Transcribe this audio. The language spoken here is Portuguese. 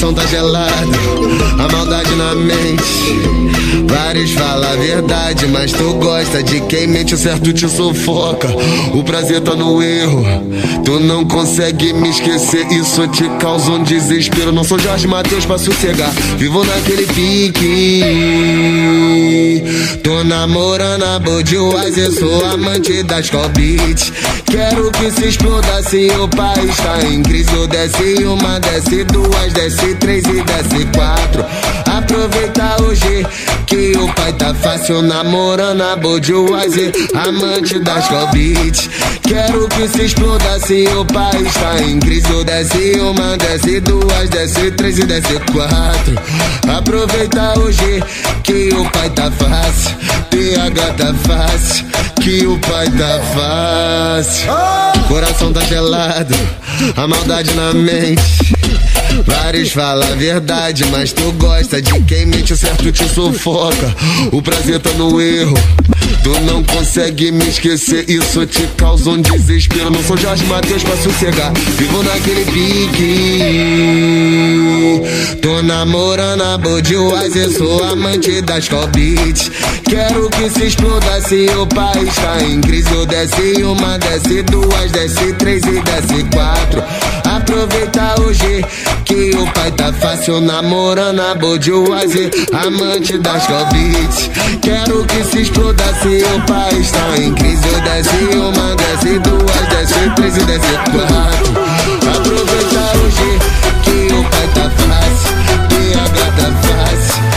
coração tá gelado, a maldade na mente. Vários falam a verdade, mas tu gosta de quem mente, o certo te sufoca. O prazer tá no erro, tu não consegue me esquecer, isso te causa um desespero. Não sou Jorge Mateus pra sossegar, vivo naquele pique. Tô namorando a Budweiser, sou amante das Beats. Quero que se exploda se o país tá em crise. Desce uma, desce duas, desce três e desce quatro. Aproveita hoje que o pai tá fácil, namorando a Budweiser, amante das Beats. Quero que se exploda se o país tá em crise. Desce uma, desce duas, desce três e desce quatro. Aproveita hoje que o pai tá fácil, TH tá fácil, que o pai tá fácil. Coração tá gelado, a maldade na mente. Vários falam a verdade, mas tu gosta de quem mente, o certo te sufoca. O prazer tá no erro, tu não consegue me esquecer, isso te causa um desespero. Não sou Jorge Mateus pra sossegar, vivo naquele pique. Tô namorando a Budweiser, sou amante das Beats. Quero que se exploda se o país tá em crise. Desce uma, desce duas, desce três e desce quatro. Aproveita hoje que o pai tá fácil, namorando a Budweiser, amante das Beats. Quero que se exploda se o país tá em crise. Desce uma, desce duas, desce três e desce quatro. Aproveita hoje que o pai tá fácil, TH tá fácil,